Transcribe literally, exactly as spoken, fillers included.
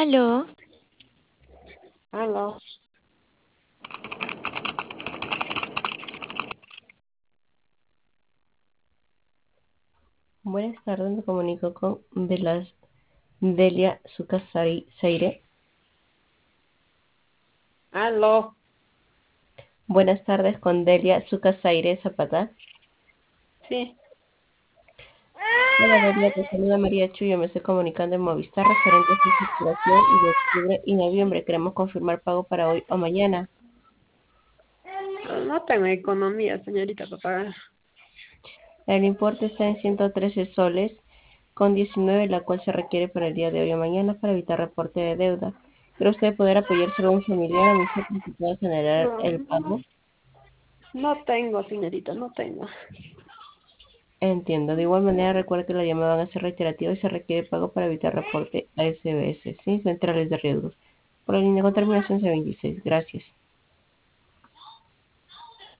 Aló, Aló. Buenas tardes, me comunico con Velas Delia Sucasari Seire. Aló. Buenas tardes con Delia Sucasaire Zapata. Sí. Hola Delia, te saluda María Chuyo, me estoy comunicando en Movistar referente a su facturación de octubre y noviembre. Queremos confirmar pago para hoy o mañana. Pero no tengo economía, señorita, para pagar. El importe está en ciento trece soles con diecinueve, la cual se requiere para el día de hoy o mañana para evitar reporte de deuda. ¿Cree usted poder apoyárselo a un familiar o amigo para que pueda generar No, el pago? no tengo, señorita, no tengo. Entiendo. De igual manera, recuerda que la llamada van a ser reiterativa y se requiere pago para evitar reporte a S B S, ¿sí? Centrales de riesgos. Por la línea con terminación C veintiséis. Gracias.